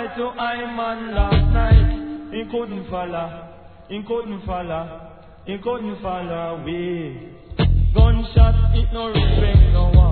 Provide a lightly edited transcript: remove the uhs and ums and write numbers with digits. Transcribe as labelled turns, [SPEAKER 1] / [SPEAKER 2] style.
[SPEAKER 1] right to Iman last night. He couldn't follow. He couldn't follow. He couldn't follow away. Gunshot, it no respect no one.